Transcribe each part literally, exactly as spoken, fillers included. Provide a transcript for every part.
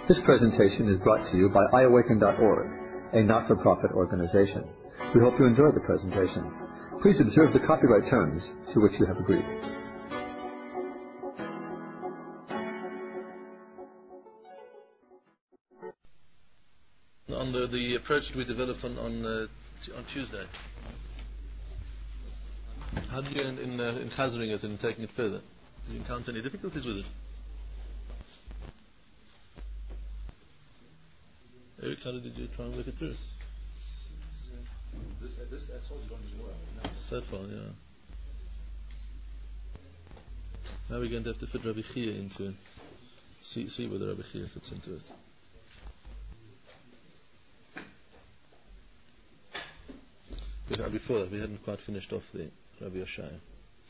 This presentation is brought to you by i awaken dot org, a not-for-profit organization. We hope you enjoy the presentation. Please observe the copyright terms to which you have agreed. On the, the approach we developed on on, uh, t- on Tuesday. How did you in in, uh, in chazering it and taking it further? Did you encounter any difficulties with it? Eric, how did you try and work it through? This, uh, this as far as going as well. So far, yeah. Now we're going to have to fit Rabbi Chia into it. See, see whether Rabbi Chia fits into it. But before that, we hadn't quite finished off the Rabbi Yoshaya.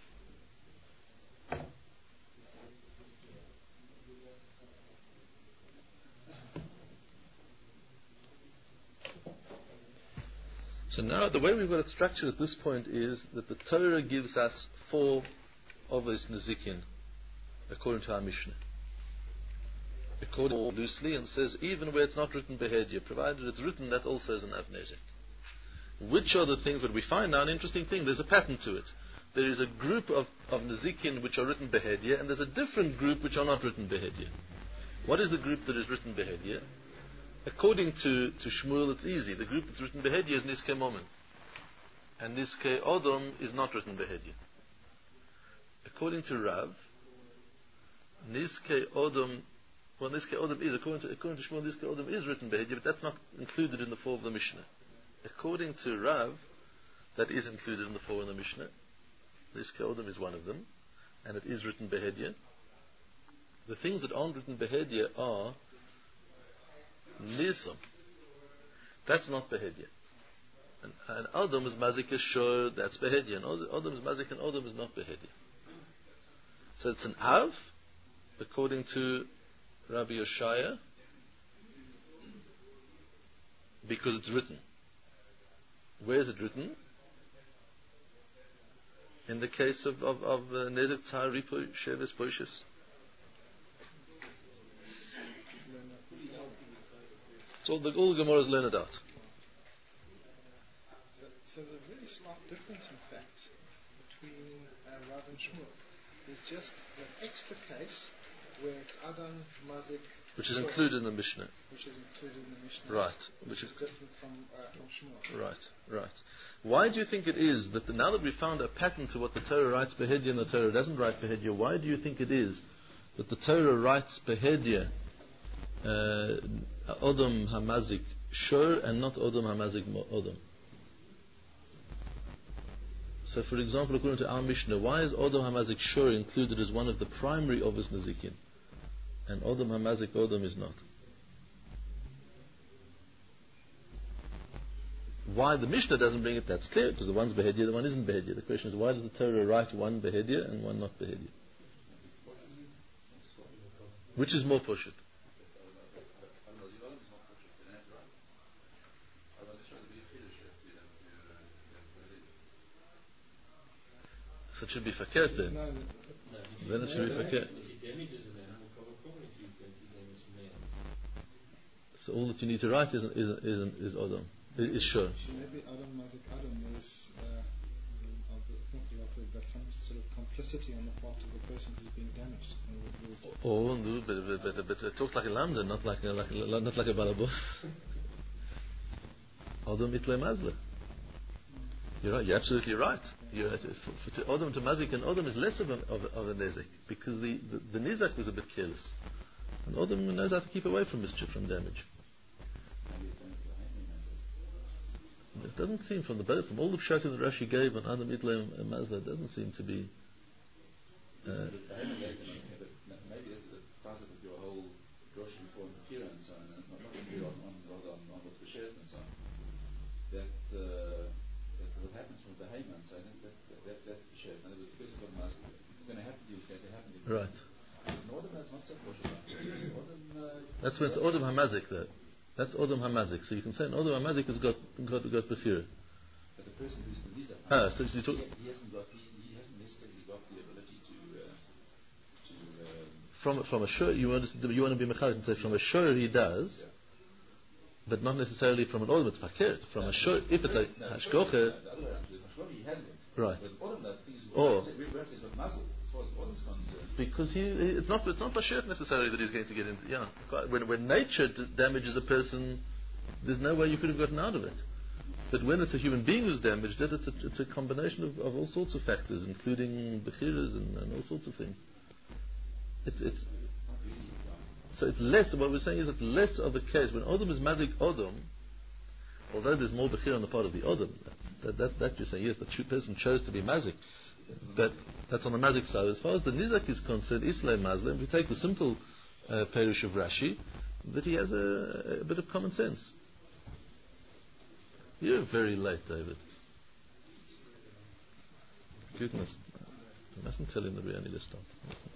So now the way we've got it structured at this point is that the Torah gives us four of these Nezikin according to our Mishnah. According loosely, and says even where it's not written Behedia, provided it's written, that also is an Av Nezik. Which are the things that we find now? An interesting thing, there's a pattern to it. There is a group of, of Nezikin which are written Behedia, and there's a different group which are not written Behedia. What is the group that is written Behedia? According to, to Shmuel, it's easy. The group that's written Behedia is Niskei Momen. And Niskei Odom is not written Behedia. According to Rav, Niskei Odom, well, Niskei Odom is, according to, according to Shmuel, Niskei Odom is written Behedia, but that's not included in the four of the Mishnah. According to Rav, that is included in the four in the Mishnah. Niskei Odom is one of them, and it is written Behedia. The things that aren't written Behedia are Nisom. That's not Behedia. And, and Odom is Mazik Shor, that's Behedia. And Odom is Mazik and Odom is not Behedia. So it's an Av, according to Rabbi Yoshaya, because it's written. Where is it written? In the case of of, of uh, Nezek Tzar Ripo Sheves Poishes. So all the, all the Gemaras learn it out. So the very slight difference, in fact, between uh, Rav and Shmuel is just an extra case where it's Adam, Mazik, which is included in the Mishnah. Which is included in the Mishnah. Right. Which, which is, is different from, uh, from Shmuel. Right, right. Why do you think it is that the, now that we found a pattern to what the Torah writes Behedia and the Torah doesn't write Behedia, why do you think it is that the Torah writes Behedia uh, Odom Hamazik Shor and not Odom Hamazik Odom? So, for example, according to our Mishnah, why is Odom Hamazik Shor included as one of the primary of his Nezikin, and Odom Hamazik Odom is not? Why the Mishnah doesn't bring it, that's clear, because the one's Behedia, the one isn't Behedia. The question is, why does the Torah write one Behedia and one not Behedia? Which is more Poshut? So it should be fakir then. No, Then it should be fakir. So all that you need to write is is is, is Odom, is, is Shor. Maybe Adam, Mazik, Adam is uh, not the right word, but some sort of complicity on the part of the person who's being damaged. Oh, no, but, but, but, but it talks like a lambda, not like a, like, not like a balabos. Odom itle mazle. You're right. You're absolutely right. You're right. For, for to Odom to Mazik, and Odom is less of a, of, a, of a Nezek, because the, the, the Nizak was a bit careless. And Odom knows how to keep away from mischief, from damage. It doesn't seem from the from all the pshatim that Rashi gave on Adam Itle and Mazda, it doesn't seem to be. Uh, maybe that's the part of your whole Rosh before Mechira and so on, and not only on, on, rather on, on what's B'Sheres and so on. That, uh, that what happens from the Hayman, so I think that, that that's B'Sheres. In other words, the person of Mazda, it's going to happen to you, it's going to happen to you. Right. Odom is not so Rosh. Odom. That's when it's Odom Hamazik there. That's Odom Hamazik. So you can say an Odom Hamazik has got got got Bechira. But the person who's the Nizak, ah, so you talk he, he hasn't got he, he hasn't necessarily got the ability to uh, to um, from from a shur, you want to you want to be mechalik and say from a shur he does, yeah. But not necessarily from an odom. It's fakir. From no, a shur, if it's a hashkoche, right? Or because he, it's not it's not bashir necessarily that he's going to get into. Yeah, when when nature d- damages a person, there's no way you could have gotten out of it. But when it's a human being who's damaged, it, it's a it's a combination of, of all sorts of factors, including bechiras and, and all sorts of things. It's it's so it's less. What we're saying is it's less of a case when odom is mazik odom. Although there's more bechir on the part of the odom, that that, that you're saying yes, the true person chose to be mazik. But that's on the mazik side. As far as the nizak is concerned, Islam Muslim, if you take the simple uh, perush of Rashi, that he has a, a bit of common sense. You're very late, David. Goodness, you mustn't tell him that we only just stopped.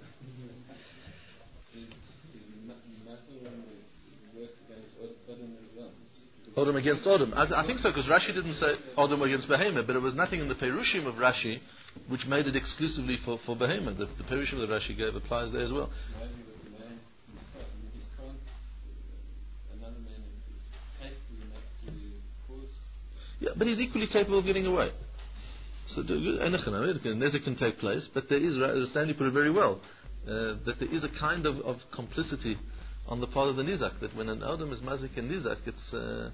Odom against Odom. I, I think so, because Rashi didn't say Odom against Behemoth, but it was nothing in the Perushim of Rashi which made it exclusively for, for Behemoth. The, the Perushim that Rashi gave applies there as well. Yeah, but he's equally capable of getting away. So Nezek can take place, but there is, Stanley put it very well, uh, that there is a kind of, of complicity on the part of the Nizak, that when an Odom is Mazik and Nizak, it's uh,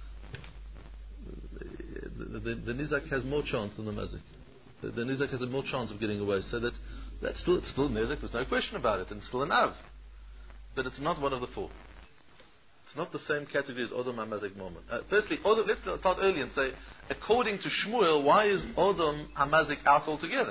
the, the, the Nizak has more chance than the Mazik. The, the Nizak has a more chance of getting away, so that that's still it's still Nizak, there's no question about it, and it's still an Av. But it's not one of the four. It's not the same category as Odom HaMazik Moment. Uh, firstly, Odom, let's start early and say, according to Shmuel, why is Odom HaMazik out altogether?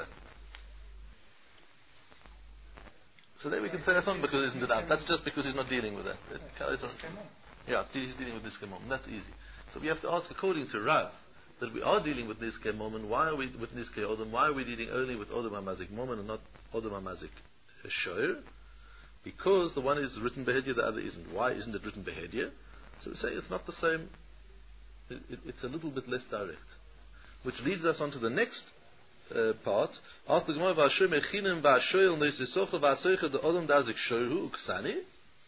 So there we can say that's not because isn't it out. That's just because he's not dealing with that. It, it's not, yeah, he's dealing with Nizkei Moment. That's easy. So we have to ask, according to Rav, that we are dealing with Nizkei Moment. Why are we with Nizkei Odom? Why are we dealing only with Odom HaMazik Moment and not Odom HaMazik Shoir? Because the one is written Behedya, the other isn't. Why isn't it written Behedya? So we say it's not the same. It, it, it's a little bit less direct. Which leads us on to the next uh, part. Ask the Gemara, V'asher mechinim v'ashoyel neisisocha v'asoicha the Odom dazik shoyru uksani.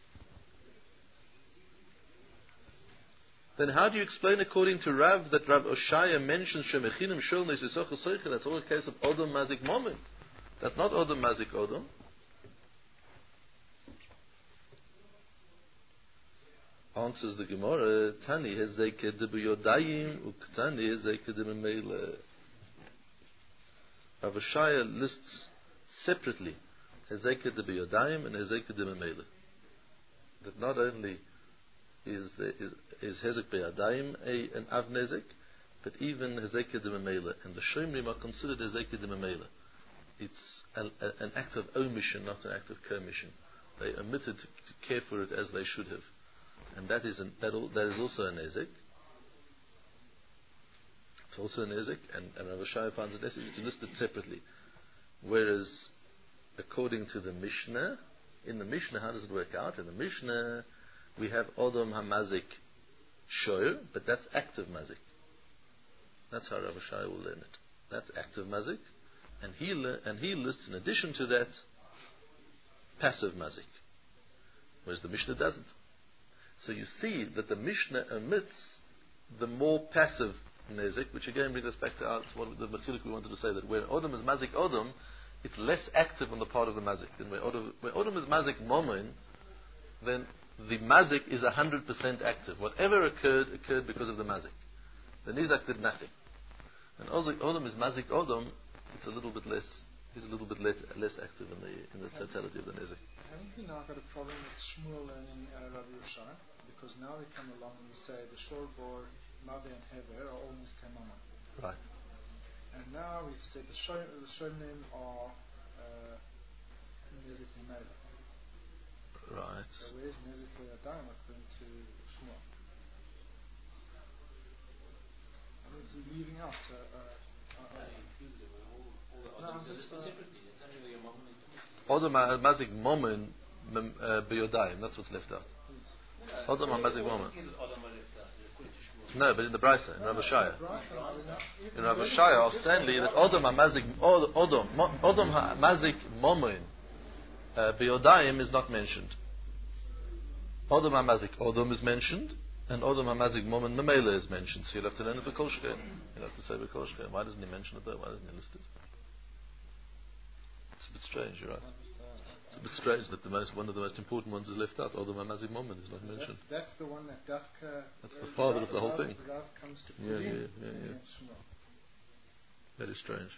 Then how do you explain according to Rav that Rav Oshaya mentions shemechinim shoyel neisisocha soicha? That's all a case of Odom mazik moment. That's not Odom mazik Odom. Answers the Gemara, Tani hezeke de b'yodayim uktani hezeke de b'meile. Rav Oshaya lists separately hezeke de b'yodayim and hezeke de b'meile. That not only is there, is, is hezek b'yodayim a an av nezek, but even hezeke de b'meile, and the shomrim are considered hezeke de b'meile. It's a, a, an act of omission, not an act of commission. They omitted to, to care for it as they should have. And that is an, that, all, that is also a nezek. It's also a nezek, and, and Rav Oshaya finds it necessary to list it separately. Whereas, according to the Mishnah, in the Mishnah, how does it work out? In the Mishnah, we have Odom HaMazik Shoir, but that's active mazik. That's how Rav Oshaya will learn it. That's active mazik, and he le- and he lists in addition to that passive mazik, whereas the Mishnah doesn't. So you see that the Mishnah omits the more passive nezek, which again brings us back to our, what the machilik we wanted to say, that where Odom is mazik Odom, it's less active on the part of the mazik. And where Odom, where Odom is mazik momin, then the mazik is one hundred percent active. Whatever occurred, occurred because of the mazik. The nizak did nothing. And Odom is mazik Odom, it's a little bit less, is a little bit less, less active in the in the totality of the nizak. Haven't we now got a problem with Shmuel learning uh, Rabbi Oshaya? Because now we come along and we say the shor bor, Mavi and Hever are all Nizkei Moment. Right. And now we've said the Shomim are Nezek Meila. Right. So where's Nezek Yadayim according to Shmuel? I mean, it's leaving out. Uh, uh, uh, no, just, uh, Odom HaMazik Momen b'yodayim. That's what's left out. Odom HaMazik Momen. No, but in the Brisa, in Rav Oshaya. In Rav Oshaya, or Stanley, that Odom HaMazik Odom Odom HaMazik Momen uh, Be'odayim is not mentioned. Odom HaMazik Odom is mentioned, and Odom HaMazik Momen Memela is mentioned. So you'll have to learn it for Kol Shchein. You'll have to say Kol Shchein. Why doesn't he mention it though? Why doesn't he list it? It's a bit strange, you're right. It's a bit strange that the most, one of the most important ones is left out. Odom HaMazik Momen is not mentioned. That's, that's the one that Dafka... That's the father of the whole Rav, thing. Rav comes to Yeah, put yeah, in, yeah, yeah. and Shmuel. Very strange.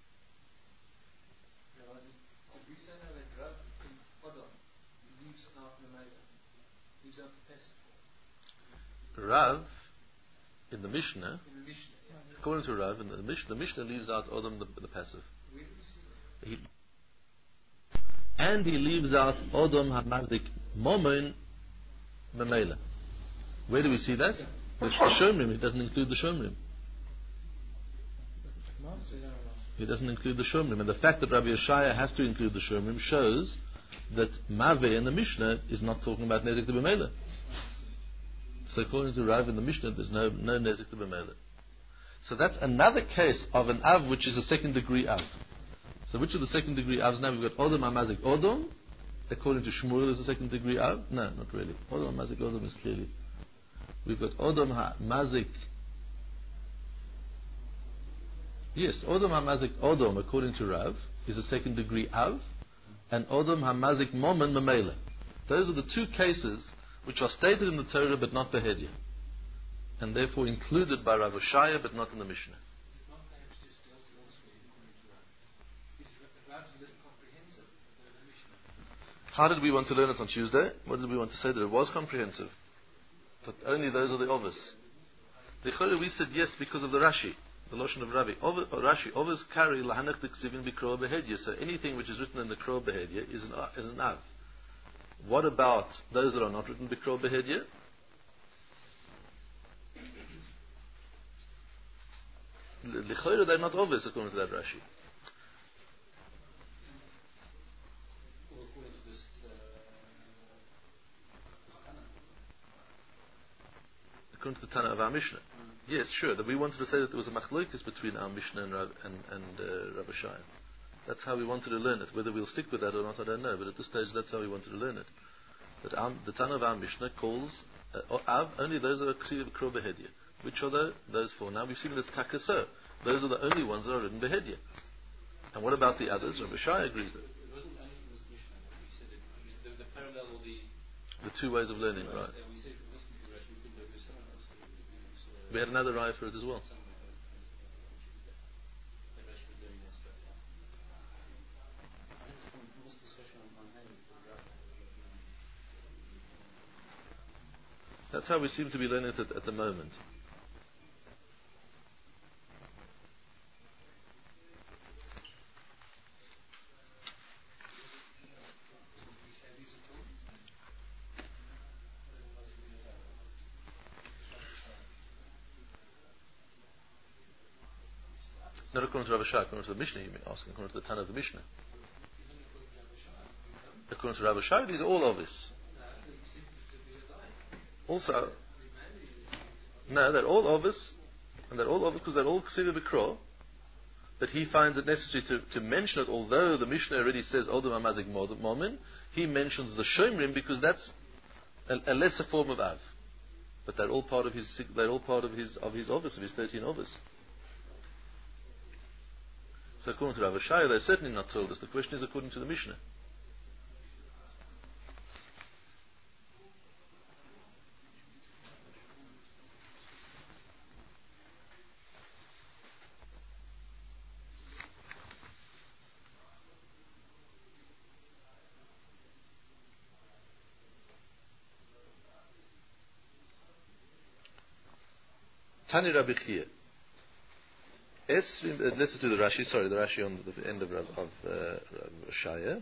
Did we say now that Rav in Odom leaves out Memela? Leaves out the passive? Rav, in the Mishnah, In the Mishnah, yeah. according to Rav, in the Mishnah, the Mishnah leaves out Odom the, the passive. Where do we see that? He, and he leaves out Odom HaMazik Momen Memela. Where do we see that? It's the Shomrim. He doesn't include the Shomrim. He doesn't include the Shomrim. And the fact that Rabbi Yeshaya has to include the Shomrim shows that Maveh in the Mishnah is not talking about Nezek to B'Mela. So according to Rav in the Mishnah, there's no, no Nezek to B'Mela. So that's another case of an Av which is a second degree Av. So which of the second degree Avs now? We've got Odom HaMazik Odom. According to Shmuel, is a second degree Av? No, not really. Odom HaMazik Odom is clearly. We've got Odom HaMazik. Yes, Odom HaMazik Odom, according to Rav, is a second degree Av, and Odom HaMazik Momen Memela. Those are the two cases which are stated in the Torah but not Behedya, and therefore included by Rav Oshaya but not in the Mishnah. Not perhaps just dealt elsewhere according to Rav. Is Rav's list comprehensive of the Mishnah? How did we want to learn it on Tuesday? What did we want to say? That it was comprehensive. But only those are the Ovis. The Chore we said yes because of the Rashi, the Lashon of Rabbi. Ov- or Rashi, Ovis carry Lahanach Diksivin Bikro Behedya. So anything which is written in the Kro Behedya is an, is an Av. What about those that are not written Bikro Behedya? L'chayra, they're not Ovis according to that Rashi. Well, according to this, uh, this Tana. According to the Tana of our Mishnah. Yes, sure. That we wanted to say that there was a machlokes between our Mishnah and Rav, and, and uh, Rav Oshaya. That's how we wanted to learn it. Whether we'll stick with that or not, I don't know. But at this stage, that's how we wanted to learn it. That our, the Tana of our Mishnah calls uh, Av only those that are Ksiv Kro Behedya. Which are the, those four? Now we've seen that it's Takaso. Those are the only ones that are written Behedya. And what about the others? Rav Oshaya agrees that. It wasn't only in this Mishnah that we said it. I mean, the, the parallel or the... The two ways of learning, right? And we said if it wasn't for Rashi, we couldn't do someone else. Uh, We had another raya for it as well. somewhere else. That Rashi was doing that straight out. I think from this discussion on hand for Rav. That's how we seem to be learning it at, at the moment. Not according to Rav Oshaya, according to the Mishnah, you may ask, according to the Tana of the Mishnah. According to Rav Oshaya, these are all obvious. Also, no, they're all obvious, and they're all obvious because they're all Ksiva B'Kro, but he finds it necessary to, to mention it, although the Mishnah already says Odom HaMazik Momen, he mentions the Shomrim because that's a, a lesser form of Av. But they're all part of his, they're all part of his, of his Ovis, of his thirteen Ovis. So according to Rav Oshaya, they're certainly not told us. The question is according to the Mishnah. Tani Rabbi Chia. Esrim, uh, let's do the Rashi. Sorry, the Rashi on the end of, of uh, Rav Oshaya.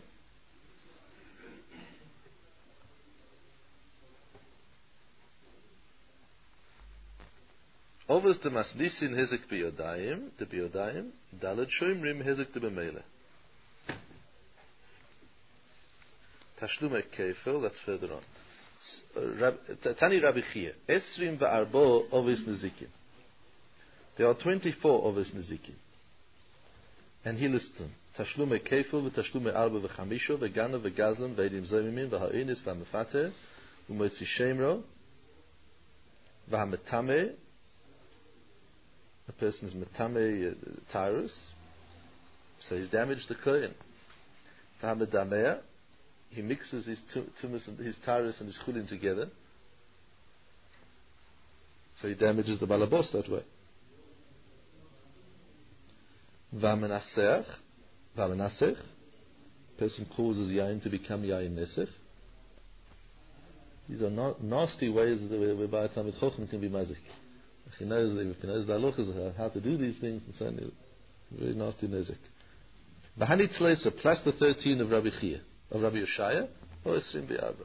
Overs the maslisin hezek biyodayim, the biyodayim, dalad shoimrim hezek the b'meila. Tashlumei kefil, that's further on. Uh, Tani Rabbi Chia. Esrim va'arbo ovis nezikin. There are twenty-four Ovis Nezikin. And he lists them. Tashlume kefil, v'tashlume arba v'chamisho, v'gana v'gazlan, v'edim zomimin, v'ha'onis, v'hamefate, v'motzi shemro, v'hametame. A person is metame uh, tyrus, so he's damaged the kohen. V'hamedamea, he mixes his tumus and his tyrus and his chulin together, so he damages the balabos that way. V'amenasech, v'amenasech, person causes yain to become yain nesech. These are not nasty ways whereby a Talmid Chacham can be mazik. If he knows, if he knows the halachas, how to do these things, and so on, very nasty nezik. V'hani tzleisa, plus the thirteen of Rabbi Chia, of Rabbi Yoshaya, or Esrim Be'arba.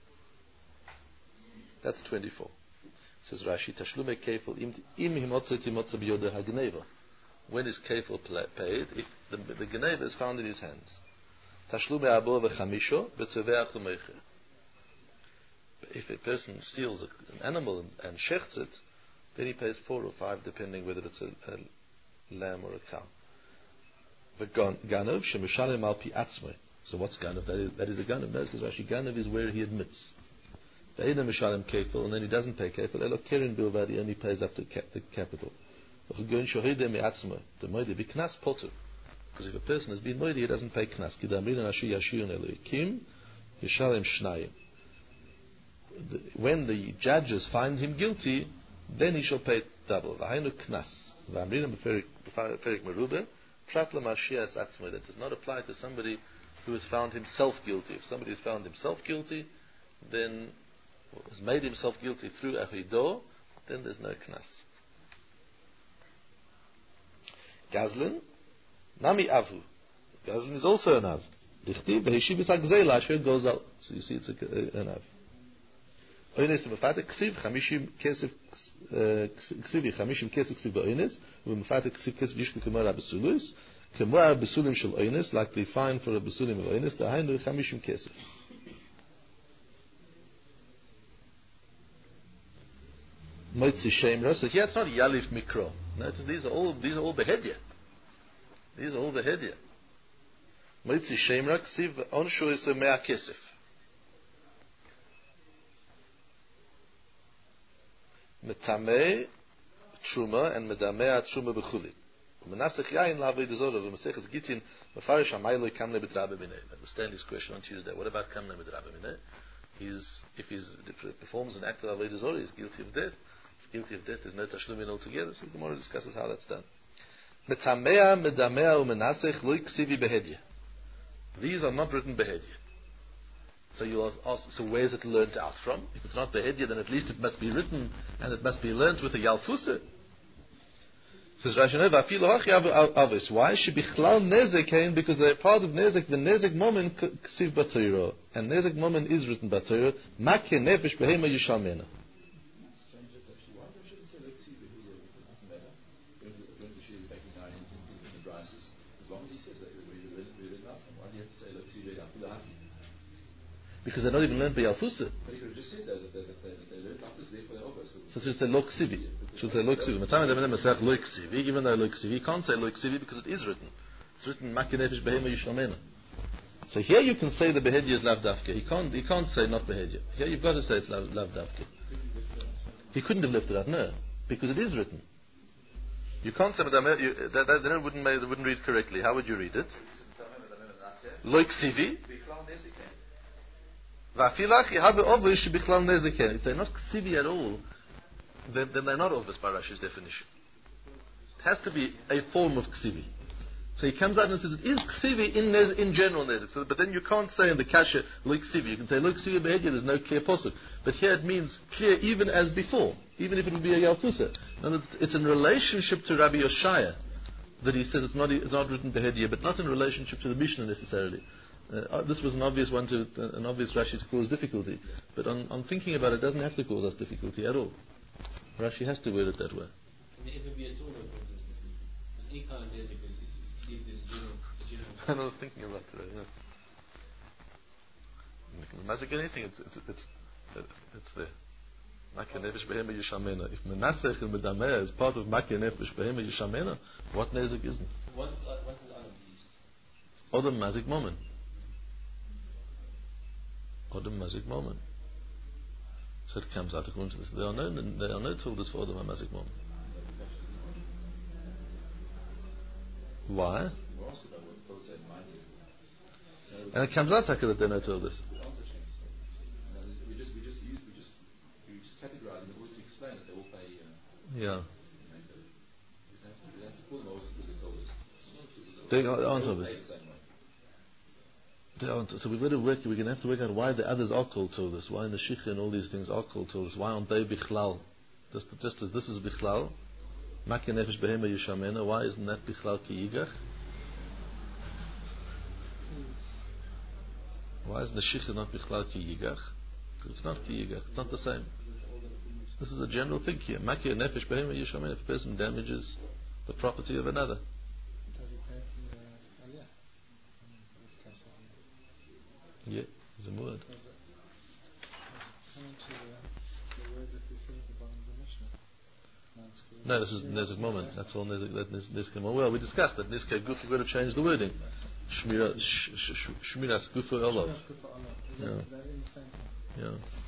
That's twenty-four. Says Rashi, Tashlume kefil im himotze timotze b'yodeh hagneva. When is kefil paid? If the, the gneva is found in his hands. Tashlume abo v'chamisho b'tzeveach u'meicher. If a person steals a, an animal and, and shechts it, then he pays four or five, depending whether it's a, a lamb or a cow. V'ganov shemishalem al pi atzmei. So what's ganov? That is, that is a ganov. That says Rashi, ganov is where he admits. Ve'ena mishalem kefil, and then he doesn't pay kefil. Elo keren bilvad, he only pays up to cap, the capital. Because if a person has been moidi, he doesn't pay knas. When the judges find him guilty, then he shall pay double. That does not apply to somebody who has found himself guilty. If somebody has found himself guilty, then has made himself guilty through achido, then there's no knas. Gazlan, Nami Avu. Gazlan is also an Av. Dichtiv, Beheshibis HaGzela, Asher goes out. So you see it's a, uh, an Av. Oynes Mefate, Ksiv, Chamishim Kesef, Ksivi, Chamishim Kesef, Ksiv Oynes, Mefate, Ksiv Kesef, Yishku Kemar Abesuluis, Kemar Abesulim Shel Oynes, like they find for Abesulim of Oynes, Dahainu Chamishim Kesef. Moitzi Shemra. So here it's not Yalif Mikro. Notice these are all these are all behedya. These are all behedya. Moitzi Shemra Ksiv Onshu is a Mea Kesef. Metamei Truma and Medamea Truma Bechuli. Menasech Yain Lavei Dezora v'Maseches Gitin Mefarish Amayloi Kamne B'Drabe Minei. That was Stanley's question on Tuesday. What about Kamne B'Drabe Minei? He's if he performs an act of Avodah Zorah, he's guilty of death. He's guilty of death. There's no tashlumin altogether. So the Gemara discusses how that's done. Metamea, medamea, umenasech, loy ksivi behedya. These are not written behedya. So you ask, so where is it learnt out from? If it's not behedya, then at least it must be written and it must be learnt with a yalfusa. Says Rashi, why should be chlal nezek came? Because they're part of nezek. The nezek moment ksiv b'Torah, and nezek moment is written b'Torah. Make nefesh behema yishalmena. Because they're not even learned by Yalfusa. But you could have just said that, that, that, that they learned after therefore they're over. So it should say lo ksivi. It should say lo ksivi. Lo ksivi. Even though lo ksivi, you can't say lo ksivi because it is written. It's written Maki nefesh behema yishalmena. So here you can say the behedya is lav dafke. You can't, you can't say not behedya. Here you've got to say it's lav, lav dafke. He couldn't have left it out, no, because it is written. You can't say you, that, that, then it wouldn't, it wouldn't read correctly. How would you read it? Lo ksivi. If they're not ksivi at all, then, then they're not obvious by Rashi's definition. It has to be a form of ksivi. So he comes out and says it is ksivi in nez, in general nezik. So, but then you can't say in the kasha lo ksivi. You can say lo ksivi behedya. There's no clear posuk. But here it means clear even as before, even if it would be a yalfusa. And it's, it's in relationship to Rabbi Yoshaya that he says it's not it's not written behedya, but not in relationship to the Mishnah necessarily. Uh, this was an obvious one to uh, an obvious Rashi to cause difficulty, but on, on thinking about it, it doesn't have to cause us difficulty at all. Rashi has to word it that way. I was thinking about that. Yeah. Mazik anything, it's it's it's it's there. Makeh nefesh behema yishamena. If menasech and medameh is part of makeh nefesh behema yishamena, what nezik isn't? What what is Adam? Odom mazik moment. Odom mazik moment. So it comes out according to this. There are no, there are no tools for Odom mazik moment. Why? And it comes out that there are no tools. We just, we just use, we just, we just categorize the words to explain it. They all pay. Uh, yeah. We have to, we have to pull them over because they told us. They aren't this. They aren't. So we've got to work. We're going to have to work out why the others are called Tolas. Why the Shikha and all these things are called Tolas. Why aren't they Bichlal? Just, just as this is Bichlal, Makya Nefesh Behema Yishamena. Why isn't that Bichlal Ki Yigach? Why is the Shikha not Bichlal Ki Yigach? Because it's not Ki Yigach. It's not the same. This is a general thing here. Makya Nefesh Behema Yishamena. If a person damages the property of another. Yeah, it's a word. No, this is Nezek moment. That's all Nezek. That Nezek moment. Well, we discussed that. Nezek Guf, we're going to change the wording. Shmira, Shmiras Gufa Olav. Yeah. Yeah.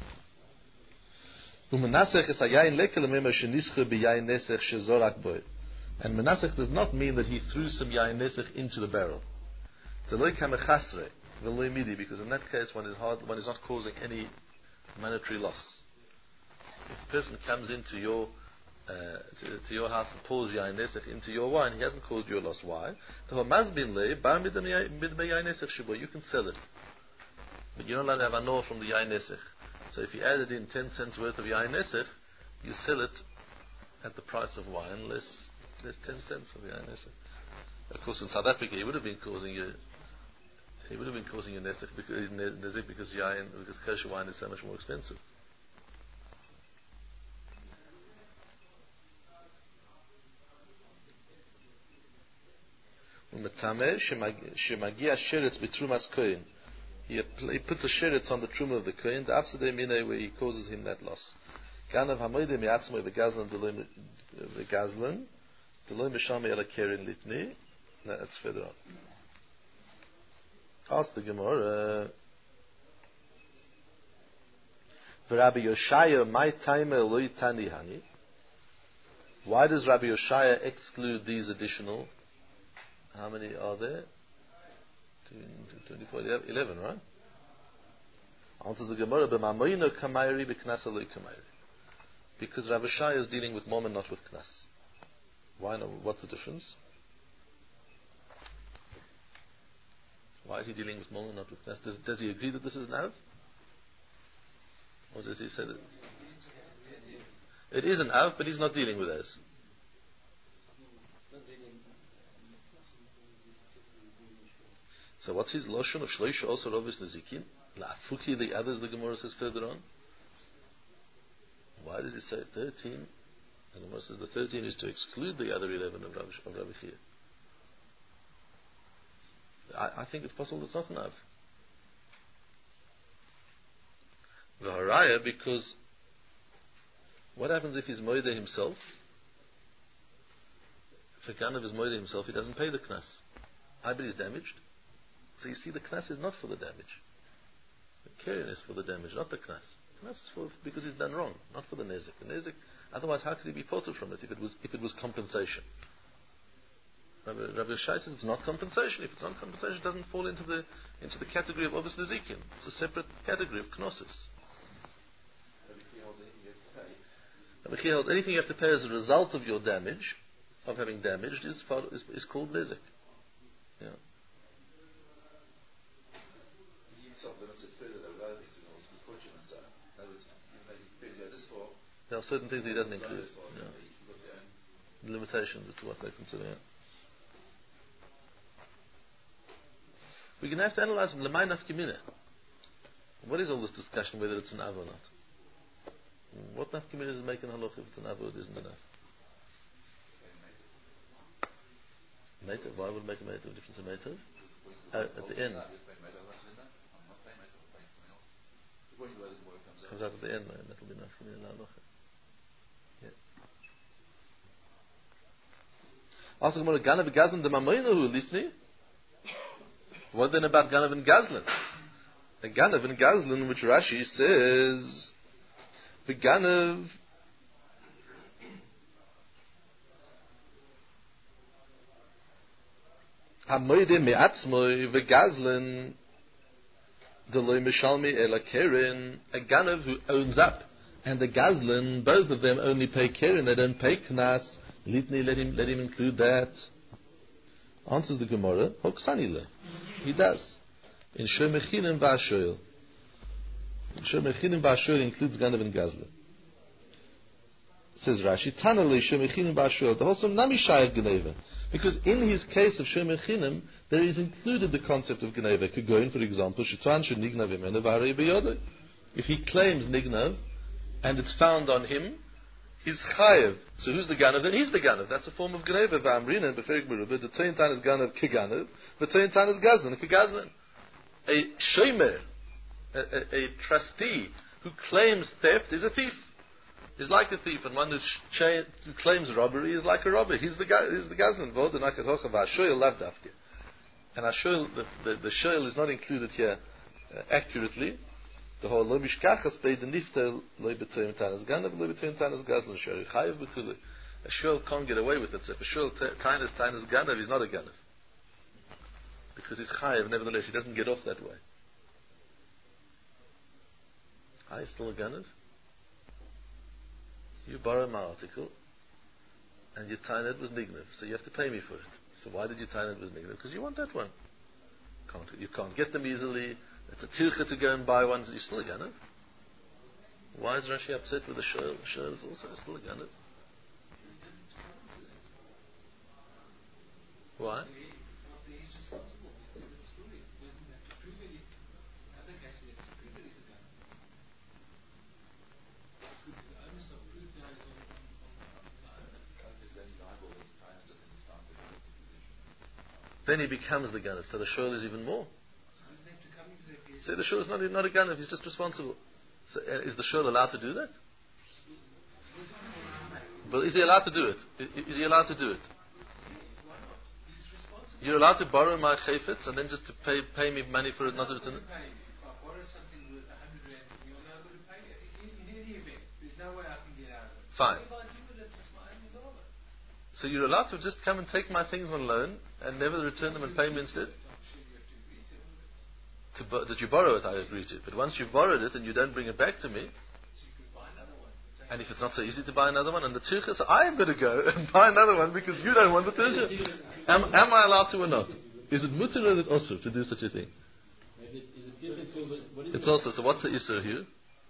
Umenasech is a yain lekel mema shenische be yain nesech shezorak boy. And Menasech does not mean that he threw some yain nesech into the barrel. It's a loy kamechasre. Because in that case one is hard, one is not causing any monetary loss. If a person comes into your uh, to, to your house and pours yain nesech into your wine, he hasn't caused you a loss. Why? You can sell it, but you're not allowed to have anor from the yain nesech. So if you added in ten cents worth of yain nesech, you sell it at the price of wine less less ten cents of yain nesech. Of course, in South Africa, he would have been causing you. He would have been causing a nesek because, because yain, because kosher wine is so much more expensive. He puts a sheretz on the truma of the kohen, the afsadei minei, where he causes him that loss. Ganav hamoidei mi'atzmoi v'gazlan v'gazlan d'loi mishami ela keren litni. No, that's further on. Ask the Gemara. Rabbi Yoshaya, my timer loy tani hani. Why does Rabbi Yoshaya exclude these additional? How many are there? twenty-four, eleven, right? Answers the Gemara. B'mamoino kamayri b'knasa loy kamayri. Because Rabbi Yoshaya is dealing with mom and not with knas. Why not? What's the difference? Why is he dealing with Mol and not with Knas? Does, does he agree that this is Nav? Or does he say that it is an Av, but he's not dealing with us? So what's his lotion of Shloisha also Rovis Nezikin? La'afuki, the others the Gemara says further on. Why does he say thirteen? And the Gemara says the thirteen is to exclude the other eleven of Rabbi, of Rabbi Chia. I, I think it's possible it's not an Av. The Haraya, because what happens if he's Moide himself? If a Ganav is Moide himself, he doesn't pay the Knas. I bet he's damaged. So you see, the Knas is not for the damage. The Keren is for the damage, not the Knas. Knas is for, because he's done wrong, not for the Nezik. The Nezik, otherwise how could he be ported from it if it was, if it was compensation? Rabbi, Rabbi Shai says it's not compensation. If it's not compensation, it doesn't fall into the into the category of obvious Nezikin. It's a separate category of Knossos. Rabbi Chia holds anything you have to pay as a result of your damage, of having damaged, is, is, is called Nezik. Yeah. There are certain things he doesn't include. Yeah. Limitations to what they consider. Yeah. We're going to have to analyze them. Lemay nafkimina. What is all this discussion whether it's an av or not? What nafkimina does it make in halach if it's an av or it isn't an av? Meitav. Why would it make a meitav? A difference in meitav? Oh, at the end. Comes out at the end, and that'll be nafkimina in halach. Yeah. Ask the Gemara, Ganav Gazan de Mamoinu who listening? What then about Ganav and Gazlan? A Ganav and Gazlan, which Rashi says, the Ganav Hamoide me'atzmoi v'Gazlan Deloy Mishalmi Ela Keren, a Ganav who owns up, and the Gazlan, both of them only pay Keren, they don't pay Knas. Litni, let him let him include that. Answers the Gemara, Hoksanile. He does. In Shomechinim V'Ashoil. Shomechinim V'Ashoil includes Ganav and Gazlan. Says Rashi, Tanale Shomechinim V'Ashoil. The also Nami Shayach Geneva. Because in his case of Shomechinim, there is included the concept of Geneva. Could go in, for example, Shitwan Shenignav Imene V'Arei B'Yodei. If he claims Nignav, and it's found on him, he's chayev. So who's the Ganav? Then he's the Ganav. That's a form of Geneva. V'amrina and Beferik Merubah. The Toyin Tan is Ganav Keganav. The Toyin Tan is Gazlan Kegazlan. A shomer, a, a, a trustee who claims theft is a thief. He's like a thief, and one who, cha- who claims robbery is like a robber. He's the he's the Gazlan. V'odanachet hocha v'ashoyel lav dafke. And ashoyel, the the, the shoyel is not included here uh, accurately. The whole lo mishkachas bei the niftel lo betoyim tanas ganav lo betoyim tanas gazlan shari chayev b'kulu. A shoyel can't get away with it. So if a shoyel tanas tanas ganav, he's not a ganav because he's chayev. Nevertheless, he doesn't get off that way. I still a ganav. You borrow my article, and your tained was nignav, so you have to pay me for it. So why did you tained was nignav? Because you want that one. Can't, you can't get them easily. It's a tircha to go and buy one. You're still a ganav. Why is Rashi upset with the shoyel? The shoyel is also still a ganav. Why? Then he becomes the ganav. So the shoyel is even more. So the shoyel is not, not a ganav, he's just responsible. So uh, is the shoyel allowed to do that? But is he allowed to do it? Is, is he allowed to do it? You're allowed to borrow my chayfetz and then just to pay pay me money for it, not to return it? If I borrow something with a hundred rand from you, I'm not going to pay it. In, in any event, there's no way I can get out of it. Fine. If I do it, it's my only dollar. So you're allowed to just come and take my things on loan and never return them and pay me instead? To bo- that you borrow it, I agree to. But once you've borrowed it and you don't bring it back to me, and if it's not so easy to buy another one, and the tircha, so I am going to go and buy another one because you don't want the tircha. Am, am I allowed to or not? Is it mutter or is it osur to do such a thing? It's also. So what's the issue here?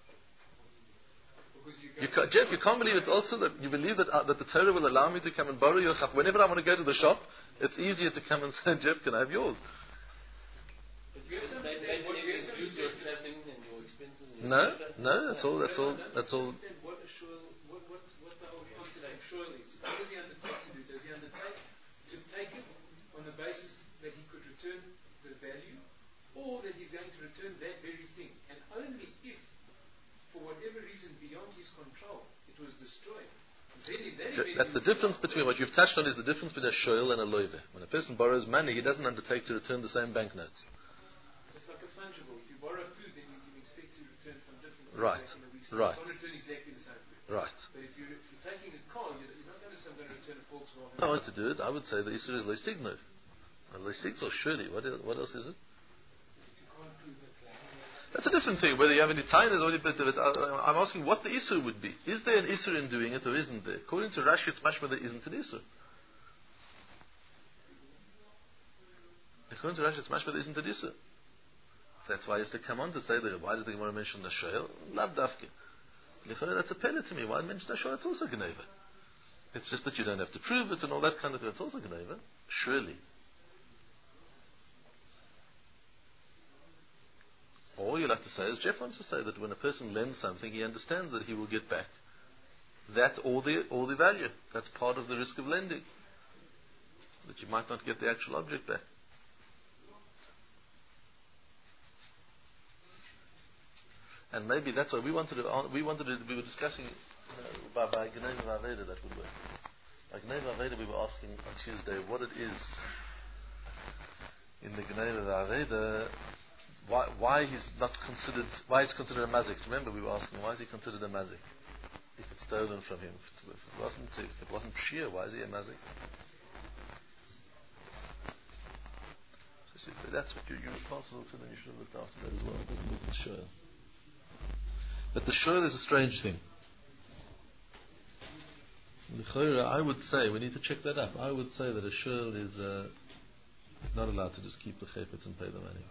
You ca- Jeff, you can't believe it's also that you believe that uh, that the Torah will allow me to come and borrow your chaf. Whenever I want to go to the shop, it's easier to come and say, Jeff, can I have yours? No, no, that's all. That's all. That's all. What a shoyel, what, what, what the whole concept of shoyel is. What does he undertake to do? Does he undertake to take it on the basis that he could return the value, or that he's going to return that very thing? And only if, for whatever reason beyond his control, it was destroyed. Then in that event, That's the difference between what you've touched on is the difference between a shoyel and a loive. When a person borrows money, he doesn't undertake to return the same banknotes. it's like a fungible. If you borrow food, then you can expect to return some different food Right. back in a week's Right. time. You can't return exactly the same food. Right. But if you're, if you're taking a car, you're, you're not going to say, I'm going to return a Volkswagen. If I want to do it, I would say the issue is leisigno. Leisig or surely. What, el- what else is it? That's a different thing, whether you have any tainas or any bit of it. I, I'm asking what the issue would be. Is there an issue in doing it or isn't there? According to Rashi, it's much more there isn't an issue. According to Rashi, it's much more there isn't an issue. So that's why I used to come on to say that. Why does the Gemara mention the shoyel? Lav dafke. That's a pele to me. Why mention the shoyel? It's also geneva. It's just that you don't have to prove it and all that kind of thing. It's also geneva. Surely. All you'll have to say is, Jeff wants to say that when a person lends something, he understands that he will get back that or the or the value. That's part of the risk of lending. That you might not get the actual object back. And maybe that's why we wanted to. We wanted to. We were discussing uh, by by Gneva Vaveda that would work. By Gneva Vaveda, we were asking on Tuesday what it is in the Gneva Aveda, why, why he's not considered, why he's considered a mazik. Remember, we were asking, why is he considered a mazik? If it's stolen from him, if it, if it wasn't, if it wasn't pshir, why is he a mazik? So that's what you're responsible for. Then you should have looked after that as well. It doesn't look at the shul. But the shul is a strange thing. I would say, we need to check that up. I would say that a shul is uh, is not allowed to just keep the chaypetz and pay the money.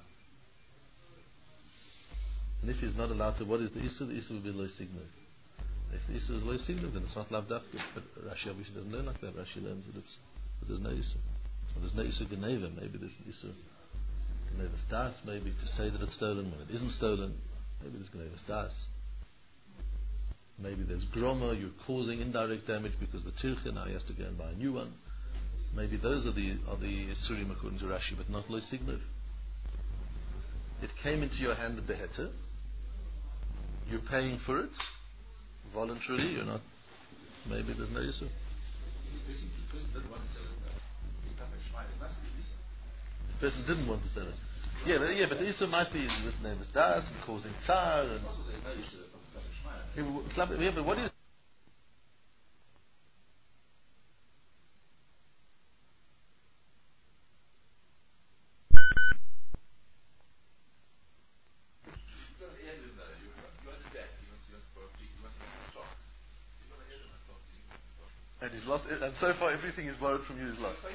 And if he's not allowed to, what is the issue? The issue would be loy signav. If the issue is loy signav, then it's not lav dafka. But Rashi obviously doesn't learn like that. Rashi learns that it's that there's no issue. Well, there's no issue geneva. Maybe there's an issue geneva stas. Maybe to say that it's stolen when it isn't stolen. Maybe there's geneva stas. Maybe there's groma, you're causing indirect damage because the tircha, now he has to go and buy a new one. Maybe those are the are the surim according to Rashi, but not loy signav. It came into your hand at the heter. You're paying for it voluntarily. You're not. Maybe there's no issue. The person didn't want to sell it. Yeah, but, yeah, but the issue might be with neighbors das and causing tsar and. Yeah, but what is? And he's lost it, and so far everything he's borrowed from you is lost.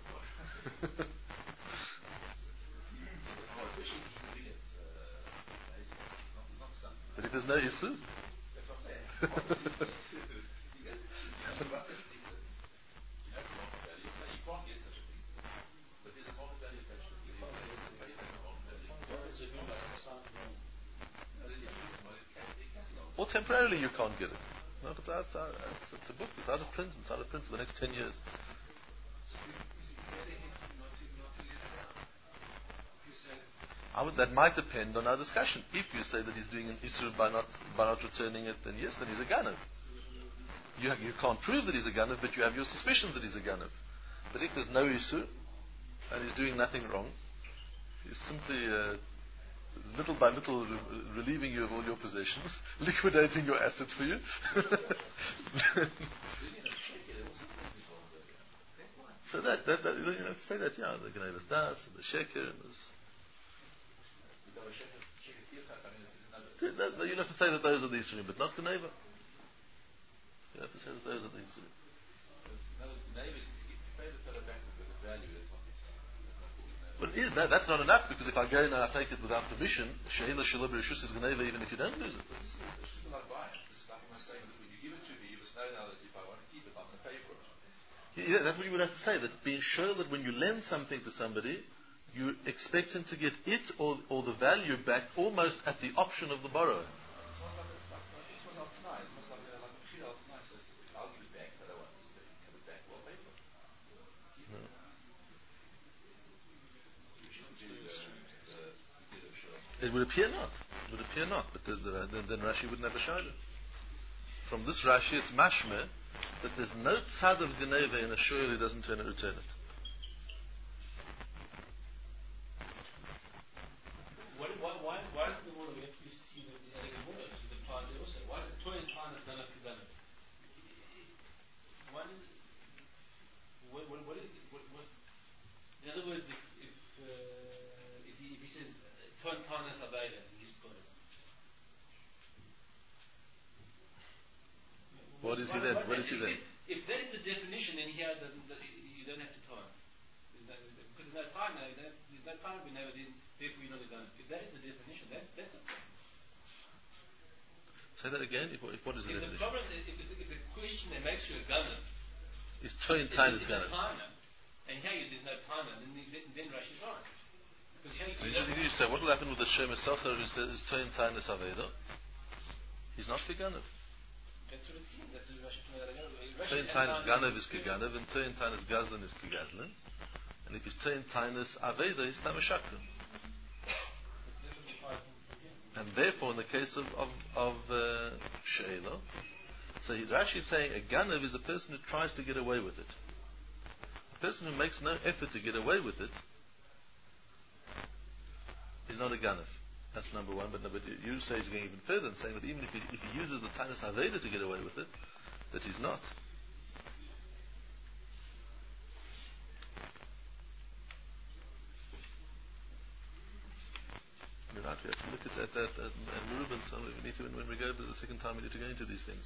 But if there's no issue. Or temporarily you can't get it. No, if it's out, it's, out, it's a book, it's out of print, it's out of print for the next ten years. I would, that might depend on our discussion. If you say that he's doing an issur by not by not returning it, then yes, then he's a ganav. You have, you can't prove that he's a ganav, but you have your suspicions that he's a ganav. But if there's no issur and he's doing nothing wrong, he's simply uh, little by little re- relieving you of all your possessions, liquidating your assets for you. So that, that, that you know, say that, yeah, the Gnevas Das, the Sheker, and this. That, that, you have to say that those are the Yisurim, but not Gneva. You have to say that those are the Yisurim. Well, it is, that, that's not enough, because if I go and I take it without permission, Sheila Shalom Rishus is Gneva even if you don't lose it. This is like buying. This is like when I'm saying that when you give it to me, you must know now that if I want to keep it, I'm going to pay for it. Yeah, that's what you would have to say, that being sure that when you lend something to somebody, you expect him to get it or, or the value back almost at the option of the borrower. It would appear not. It would appear not, but the, the, the, then Rashi wouldn't have a shayla. From this Rashi, it's mashmeh that there's no tzad of Geneva in a shul who doesn't turn and return it. Why, why, why is the water we have to see the elegant water? It applies there also. Why is it toy and time is done up to done it? Why is it? What, what, what is it? What, what? In other words, if if, uh, if, he, if he says toy and time is available, he's got it. What is he then? What is he then? If that is the definition, then here doesn't you don't have to time. No, because there's no time now. There's no time we never did. Therefore, you're not going. If that is the definition, that, that's not. Say that again. If, if what is the if definition? The problem, if, if, if the question that makes you a gunner is toy and time is gunner, and here you, there's no timer, then then, then Rashi's right. Because here so you, you, you say what will happen with the Shem Esacher who says toy and time is aveda? He's not the gunner. That's what it seems. That's what Rashi. Toy and time is gunner is kiganav, and toy and time is gazlan is kigazlan. And if he's toy and time is aveda, he's tamashakrim. And therefore, in the case of of, of uh, Sheila, so Rashi is saying a ganav is a person who tries to get away with it. A person who makes no effort to get away with it he's not a ganef. That's number one. But, no, but you say he's going even further and saying that even if he, if he uses the Tainus Aveda to get away with it, that he's not. You're right, we have to look at that, that, that and Reuben, so we need to, when, when we go the second time, we need to go into these things.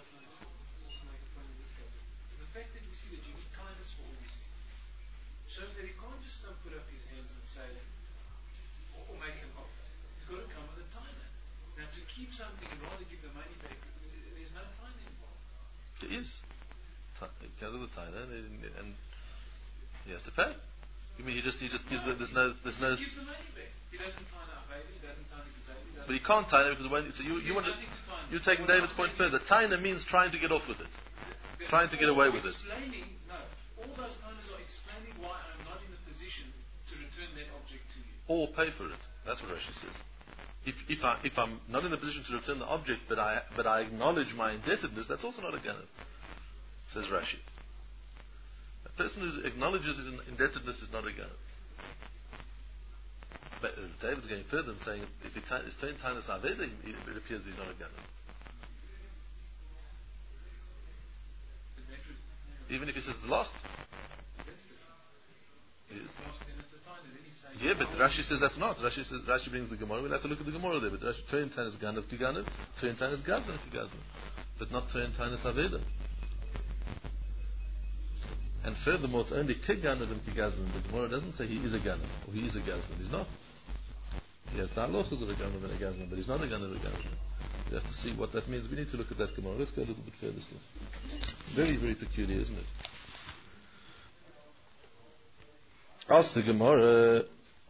The fact that we see that you need kindness for all these things shows that he can't just um, put up his hands and say, or, or make an offer. He's got to come with a timer. Now, to keep something and rather give the money back, there's no fine involved. There is. He comes with a timer, and, and he has to pay. You mean he just he just gives no, the, there's no there's no. He gives the money back. He doesn't find out baby. He doesn't find it today. But he can't tie it because when so you you want to you're taking David's point further. Taina means trying to get off with it, the, trying to get away with it. Explaining no, all those timers are explaining why I'm not in a position to return that object to you. Or pay for it. That's what Rashi says. If if I if I'm not in the position to return the object, but I but I acknowledge my indebtedness, that's also not a ganef. Says Rashi. A person who acknowledges his indebtedness is not a ganef. But uh, David's going further and saying if it is turn Tainus Aveda, it appears he's not a ganef. Even if he says it's lost. Yeah, but Rashi says that's not. Rashi says Rashi brings the Gemara. We'll have to look at the Gemara there. But Rashi turn Tainus Ganef to Ganef, turn Tainus Gazlan to Gazlan, but not turn Tainus Aveda. And furthermore, it's only Keganev and Kegazlan. The Gemara doesn't say he is a Ganev or he is a Gazlan. He's not. He has the halachas of a Ganev and a Gazlan, but he's not a Ganev or a Gazlan. We have to see what that means. We need to look at that Gemara. Let's go a little bit further still. Very, very peculiar, isn't it? Ask the Gemara.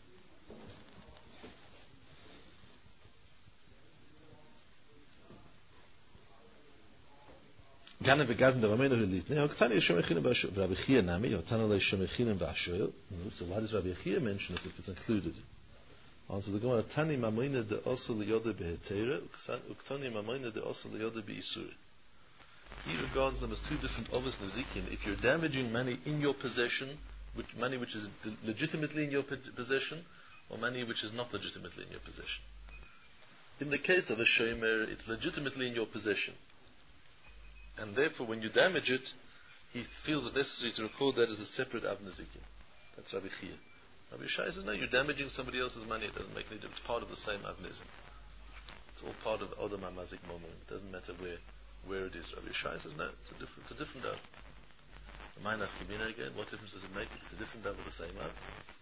Ganev v'Gazlan d'Rameinu h'litnei. Ha'ktani Yishem Echinem v'Ashoel. Rabbi Chia nami. Ha'tana le'Yishem Echinem v'Ashoel. So why does Rabbi Chia mention it if it's included? Answer the Gemara. Tani mamoina de osu liyoda behetera. Uktani mamoina de osu liyoda be'isur. He regards them as two different obvious nezikin. If you're damaging money in your possession, which money which is legitimately in your possession, or money which is not legitimately in your possession. In the case of a shomer, it's legitimately in your possession. And therefore, when you damage it, he feels it necessary to record that as a separate Av Nezikin. That's Rabbi Chia. Rabbi Shai says, no, you're damaging somebody else's money. It doesn't make any difference. It's part of the same Av Nezik. It's all part of Odom HaMazik moment. It doesn't matter where where it is. Rabbi Shai says, no, it's a different, it's a different Av. Ma'anach Kimina again, what difference does it make if it's a different Av or the same Av?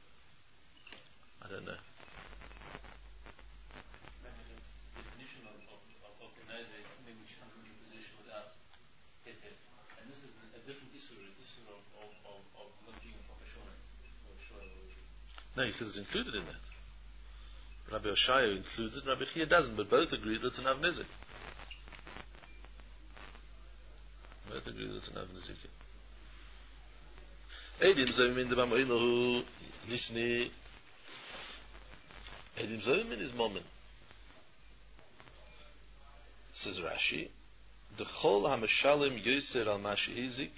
I don't know. No, he says it's included in that. Rabbi Oshaya includes it, and Rabbi Chia doesn't, but both agree that it's an Av Nezik. Both agree that it's an Av Nezik. Edim Zomin de Bamoilahu Lishni. Edim Zomin is Momin. Says Rashi, the Chol HaMashalim Yoser al Mashihizik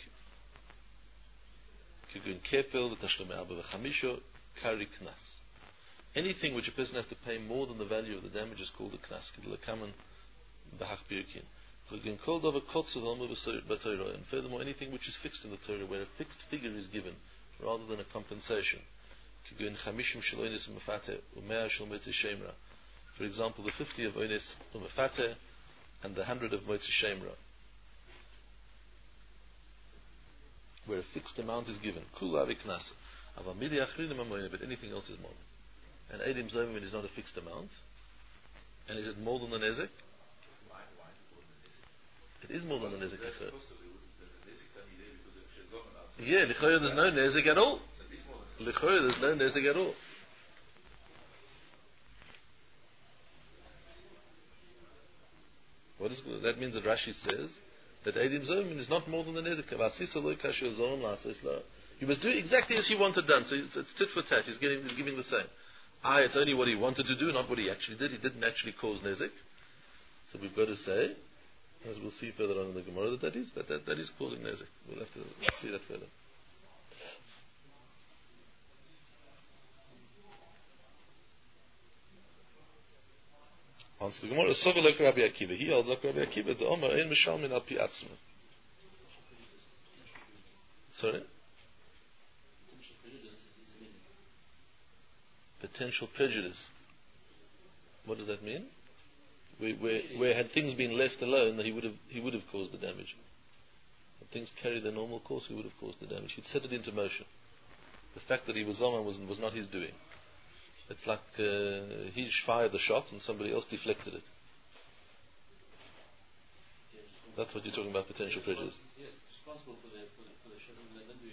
Kigun Kefel V'Tashlumei Arba V'Chamisho Kari Knas. Anything which a person has to pay more than the value of the damage is called a Knas. K'd'lakaman b'hach birkin. Kigun Kol Dover Kotzav Almu B'Torah. And furthermore, anything which is fixed in the Torah, where a fixed figure is given rather than a compensation. Kigun Chamishim Shel Oines U'Mefateh U'Mea Shel Motzei Shemra. For example, the fifty of Oines U'Mefateh and the hundred of Motzei Shemra, where a fixed amount is given. Kula v'Knas. But anything else is more. And Eidim Zomim is not a fixed amount. And is it more than the Nezek? It is more than the Nezek. Yeah, L'choyer there's no Nezek at all. L'choyer there's no Nezek at all. What is, that means that Rashi says that Eidim Zomim is not more than the Nezek. You must do exactly as he wanted done. So it's, it's tit for tat. He's, getting, he's giving the same. Ah, it's only what he wanted to do, not what he actually did. He didn't actually cause Nezek. So we've got to say, as we'll see further on in the Gemara, that that is, that, that, that is causing Nezek. We'll have to see that further. Answer the Gemara, Sova like Rabbi Akiva. He holds like Rabbi Akiva, the Omer ein mishalmin al pi atzma. Sorry? Potential prejudice. What does that mean? Where, where, where had things been left alone, he would have he would have caused the damage. If things carried their normal course, he would have caused the damage. He'd set it into motion. The fact that he was Zaman was, was not his doing. It's like uh, he fired the shot and somebody else deflected it. That's what you're talking about, potential prejudice. Yes, responsible for the for the, for the shot and they're not doing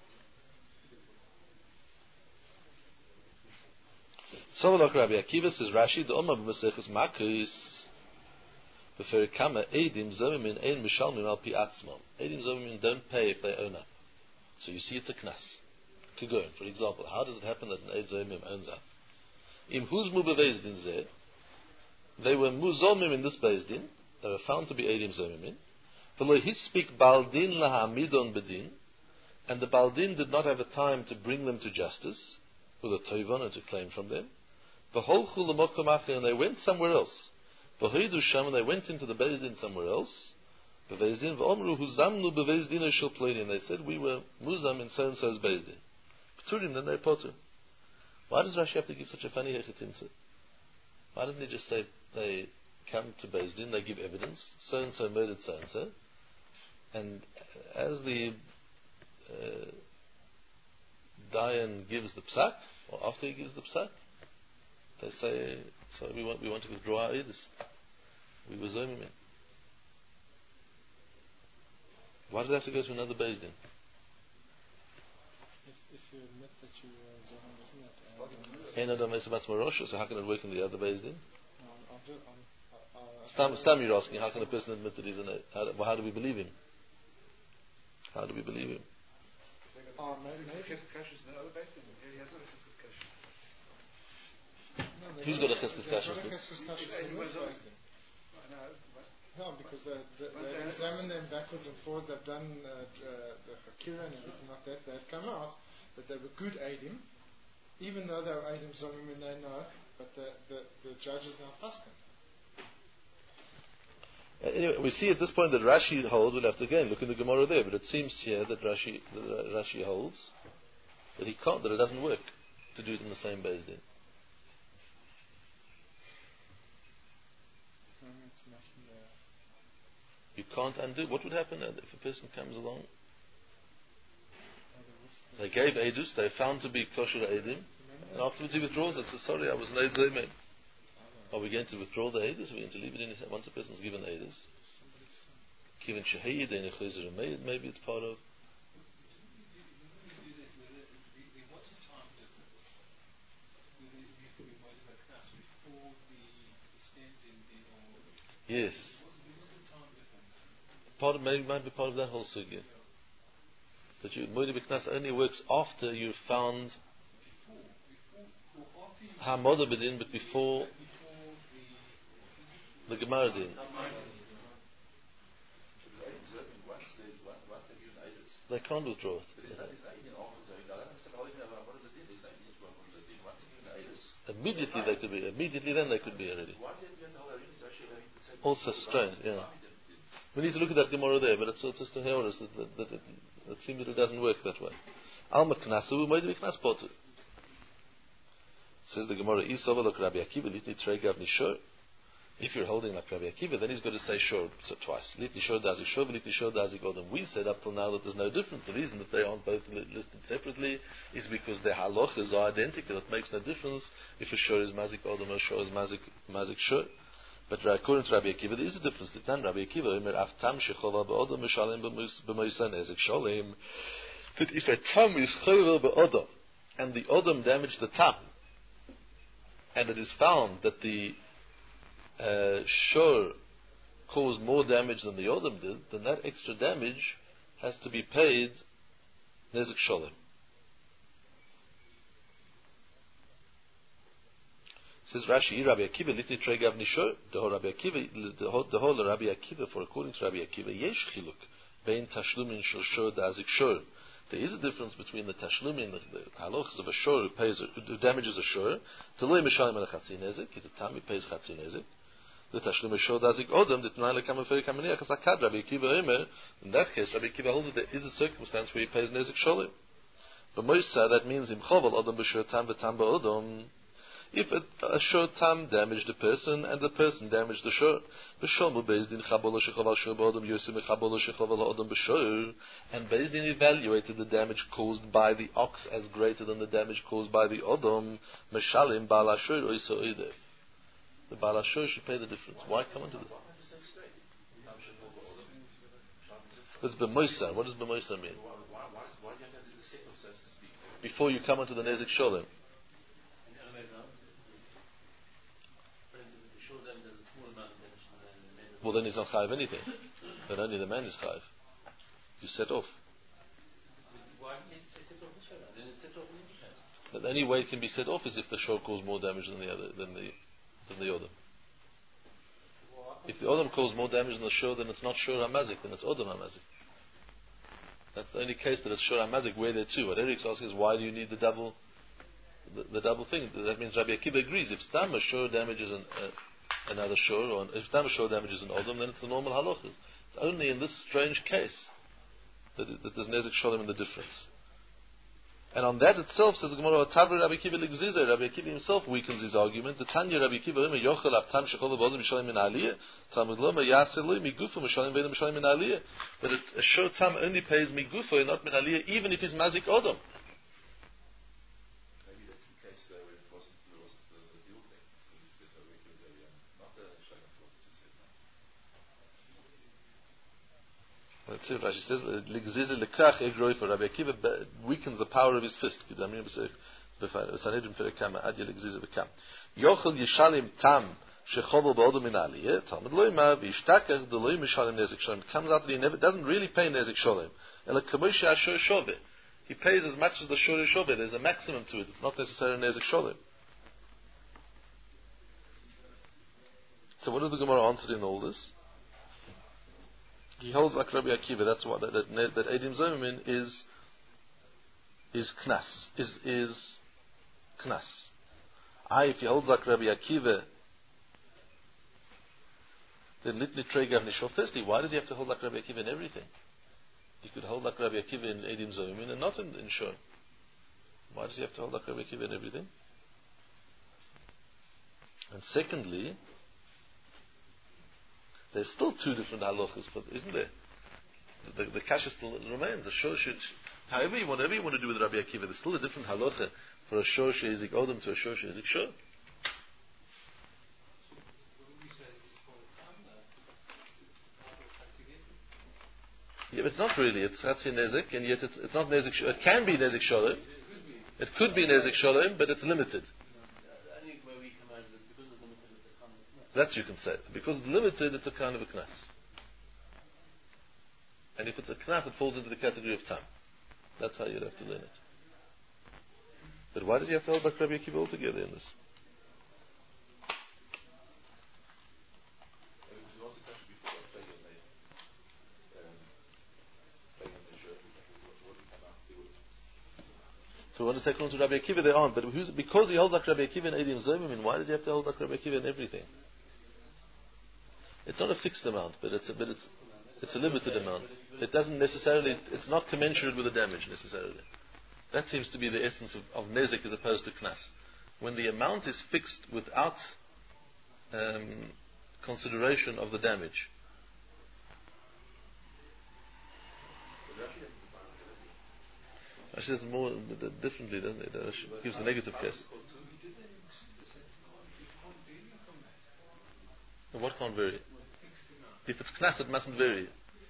it. Sovalok Rabbi Akiva says Rashi, the Omar b'Maseches Makris, b'Ferek Kama, Eidim Zomimin Ein Mishalmin Al Pi Atzmam. Eidim Zomimin don't pay if they own up. So you see it's a knas. Kigoin, for example, how does it happen that an Eid Zomim owns up? Im Huzmu Bevezdin Zeh, they were Muzomim in this Bezdin, they were found to be Eidim Zomimin. V'lo hispik Baldin Lahamidon Bedin, and the Baldin did not have a time to bring them to justice, with a toivon and to claim from them. V'holchu l'mokom acher, and they went somewhere else. V'hoidu sham, and they went into the Bezdin somewhere else. Bevezdin v'omru huzamnu bevezdin shel ploini, and they said we were muzam in so and so's Bezdin. Pturim, then they potter. Why does Rashi have to give such a funny hechetimsa? Why doesn't he just say they come to Bezdin, they give evidence, so and so murdered so and so, and as the uh, Dayan gives the psak, or after he gives the psak, they say, so we want we want to withdraw our edus. We were zomim in. Why did they have to go to another Beis Din? If, if you admit that you are Zohar, isn't it? Ein Adam Esabatz Marosha, so how can it work in the other Beis Din? No, I'll do, I'll, I'll, Stam, Stam you're asking, how can a person admit that he's an how do, well, how do we believe him? How do we believe him? Oh, maybe, maybe. No, Who's got a cheskes kashrus? No, because they, they, they examined them backwards and forwards. They've done uh, uh, the Hakira and everything like that. They've come out that they were good Eidim, even though they were Eidim Zomim and they know, but the, the, the judge is now Paskin. Uh, anyway, we see at this point that Rashi holds, we'll have to again look in the Gemara there, but it seems here that Rashi, that Rashi holds that he can't, that it doesn't work to do it in the same Beis Din. You can't undo. What would happen if a person comes along? They gave Eidus, they found to be kosher Eidim, and afterwards he withdraws it. Says, sorry, I was an Eid Zomer. Are we going to withdraw the Eidus? Are we going to leave it in his hand? Once a person's given Eidus, given Shahid, maybe it's part of. Yes. Part of, maybe might be part of that whole sugya. That you Moed B'Knas only works after you've found Hamoda B'Din, but before the Gemara Din. They can't withdraw it. Immediately they could be. Immediately then they could be already. Also strange, yeah. We need to look at that Gemara there, but it's, it's just a heurus that, that, that it, it seems that it doesn't work that way. Alma Knasu, Moed B'Knas Potter. Says the Gemara, Isova look Rabbi Akiva, Litni Tregav Nishor. If you're holding like Rabbi Akiva, then he's got to say shor so twice. Litni Shor Dazik Shor, Litni Shor Dazik Odom. We said up till now that there's no difference. The reason that they aren't both listed separately is because their halachas are identical. It makes no difference if a shor is Mazik Odom or a shor is Mazik, Mazik Shor. But according to Rabbi Akiva, there is a difference. The time Rabbi Akiva, that if a tam is chover be'odom, and the odom damaged the tam, and it is found that the uh, shor caused more damage than the odom did, then that extra damage has to be paid nezek sholem. Says Rashi, Rabbi Akiva, litni tregav nishor, the whole Rabbi Akiva, the whole Rabbi Akiva, for according to Rabbi Akiva, yesh chiluk, bein tashlumin shel shor dazik shor. There is a difference between the tashlumin, the, the halachas of a shor who pays, who damages a shor, to loy mishalim al chatzi nezik, he's a tam, he pays chatzi nezik, The Tashlim Shor Dazik Odom, the Tnaila Kamaferi Kamaniach Akad, Rabbi Akiva Omer. In that case, Rabbi Akiva holds that there is a circumstance where he pays Nezik Sholim. But Moisa, that means Im Choval Odom B'Shur Tam V'Tam Ba'Odom. If a, a shur tam damaged the person and the person damaged the shur, b'sholmu Bezdin Chabolo Shechaval Shur Ba'Odom Yosim Chabolo Shechaval Odom B'Shur, and Bezdin evaluated the damage caused by the ox as greater than the damage caused by the Odom. Meshalim Baal Ashur Oiso Oidev. The Baal Ashur should pay the difference. Why come into this? It's b'moisa. What does b'moisa mean? Before you come into the Nezik Sholem. Well, then he's not chayiv anything. Then only the man is chayiv. You set off. But the only way it can be set off is if the shor caused more damage than the other, than the than the odom. If the odom caused more damage than the shor, then it's not shor hamazik, then it's odom hamazik. That's the only case that it's shor hamazik where there too. What Eric's asking is, why do you need the double, the, the double thing? That means Rabbi Akiva agrees. If stam a shor damages an uh, another shor, or if tam shor damages an odom, then it's a normal halach. It's only in this strange case that, that there's nezik sholem in the difference. And on that itself, says the Gemara, Tavri Rabbi Akiva l'gziza. Rabbi Akiva himself weakens his argument. The Tanya Rabbi Akiva Omer yochel av tam shechol v'odom mishalim min aliyah. Talmud loma yaseh lo migufa mishalim v'edom mishalim min aliyah. But a shor tam only pays migufa, not min aliyah, even if he's mazik odom. That's it. Rashi says, "L'gzize lekach egroi for Rabbi Akiva weakens the power of his fist." Yochel yishalim tam shechovel ba'odom min aliyah. Talmud loyma v'ishtakach deloy mishalim nezik sholem. Comes out that he never doesn't really pay nezik sholem. Ela kamosh ashur shove. He pays as much as the shur shove. There's a maximum to it. It's not necessarily nezik sholem. So, what does the Gemara answer in all this? He holds like Rabbi Akiva. That's what that that, that Eidim Zomimin is is knas is is knas. I if he holds like Rabbi Akiva, then litni tregav nishol. Firstly, why does he have to hold like Rabbi Akiva in everything? He could hold like Rabbi Akiva in Eidim Zomimin and not in, in Shon. Why does he have to hold like Rabbi Akiva in everything? And secondly, there's still two different halachas, isn't there? The, the, the kasha still remains. The shor should, however you want, whatever you want to do with Rabbi Akiva, there's still a different halacha for a shor she'izik odom to a shor she'izik shor. Yeah, but it's not really. It's chatzi nezik, and yet it's, it's not nezik. It can be nezik sholem. It could be nezik sholem, but it's limited. That you can say. Because it's limited, it's a kind of a knas. And if it's a knas, it falls into the category of tam. That's how you'd have to learn it. But why does he have to hold back Rabbi Akiva altogether in this? So we want to say according to Rabbi Akiva, they aren't. But who's, because he holds like Rabbi Akiva in Eidim Zomimin, why does he have to hold like Rabbi Akiva in everything? It's not a fixed amount, but it's a, but it's, it's a limited amount. It doesn't necessarily, it's not commensurate with the damage necessarily. That seems to be the essence of, of nezik as opposed to knas. When the amount is fixed without um, consideration of the damage. Actually, it's more differently, doesn't it? It gives a negative case. What can't vary? If it's knas, it mustn't vary.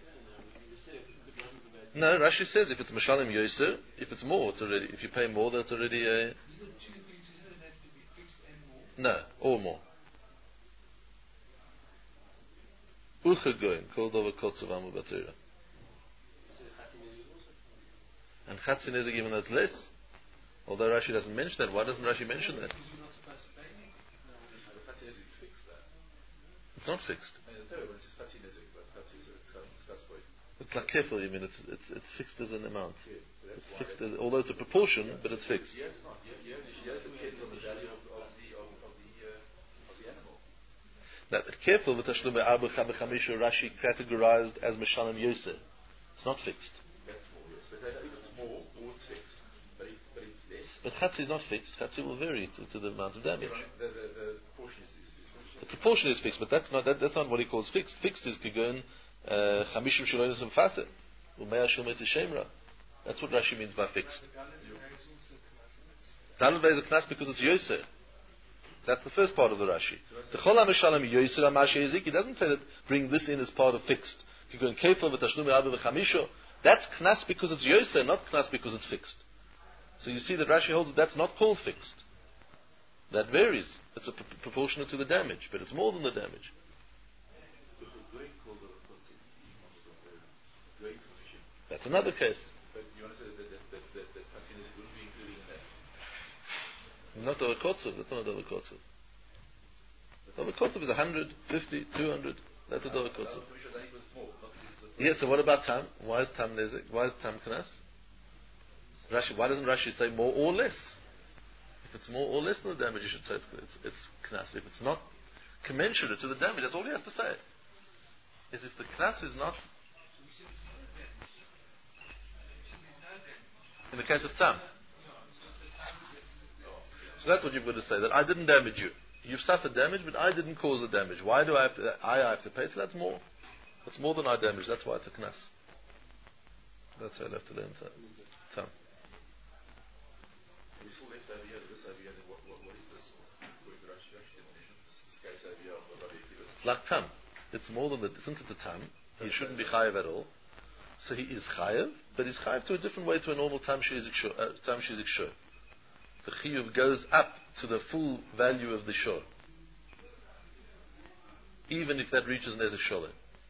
No, Rashi says if it's Mashalim Yoser, if it's more, it's already, if you pay more, that's already a... No, or more. Ucha goin, called over Kotsuvamu Batira. And Chatzi Nezek, even though it's less, although Rashi doesn't mention that, why doesn't Rashi mention that? It's not fixed. It's like careful, you mean, it's, it's, it's fixed as an amount. It's fixed as, although it's a proportion, but it's fixed. That careful with Tashlume Arba Chabe Chamisha Rashi categorized as Meshalim Yoseh. It's not fixed. That's more, yes. But if it's more, or it's fixed. But if, but it's less. But Chatzi is not fixed. Chatzi will vary to, to the amount of damage. The, the, the proportion is, is, is fixed. The proportion is fixed, but that's not that, that's not what he calls fixed. Fixed is Kigun Chamishim Shalonis and Faseh. Umea Shumet Shemra. That's what Rashi means by fixed. Daled Vei is a knas because it's Yoseh. That's the first part of the Rashi. The Chol HaMeshalem Yoseh HaMashe Yezik. He doesn't say that bring this in as part of fixed. You go in Kefil v'Tashlumi Arba v'Chamisho. That's knas because it's Yoseh, not knas because it's fixed. So you see that Rashi holds that that's not called fixed. That varies. It's a pr- proportionate to the damage, but it's more than the damage. That's another case. But you want to say that that that that, that Chatzin wouldn't be included in that? Not over Kotzev. That's not over Kotzev. Over Kotzev is one hundred, fifty, two hundred. That's a Dover Kotzev. Yes, so what about Tam? Why is Tam Nezek? Why is Tam Knas? Rashi, why doesn't Rashi say more or less? If it's more or less than the damage, you should say it's, it's, it's Knas. If it's not commensurate to the damage, that's all he has to say. Is if the Knas is not... In the case of Tam. So that's what you've got to say, that I didn't damage you. You've suffered damage, but I didn't cause the damage. Why do I have to, I have to pay? So that's more. That's more than I damaged. That's why it's a knas. That's how I'll have to learn Tam. We still left over here, this over here, what, what, what is this? According to Rashi, Rashi definition, this case over here, of Rabbi Akiva. It's like Tam. It's more than the, since it's a Tam, he shouldn't be chayav at all. So he is chayav, but he's chayav to a different way to a normal Tam Shizik Shur. The chiyuv goes up to the full value of the shor, even if that reaches Nezek Sholem.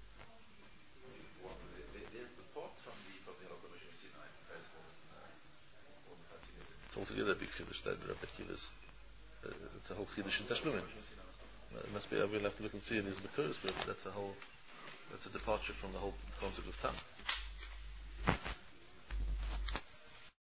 It's altogether a big chiddush. That Rabbi Akiva's, uh, it's a whole chiddush in Tashlumin. It must be. I will have to look and see in his Makuros, but that's a whole, that's a departure from the whole concept of Tam.